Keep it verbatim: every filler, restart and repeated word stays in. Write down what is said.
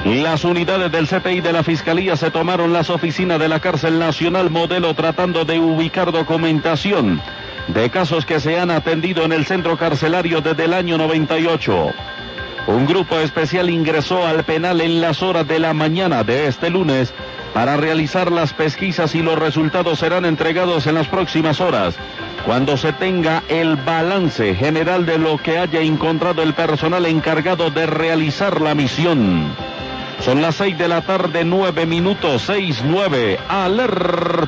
Las unidades del C T I de la Fiscalía se tomaron las oficinas de la Cárcel Nacional Modelo tratando de ubicar documentación de casos que se han atendido en el centro carcelario desde el año noventa y ocho. Un grupo especial ingresó al penal en las horas de la mañana de este lunes para realizar las pesquisas y los resultados serán entregados en las próximas horas, cuando se tenga el balance general de lo que haya encontrado el personal encargado de realizar la misión. Son las seis de la tarde, nueve minutos, seis, nueve, alerta.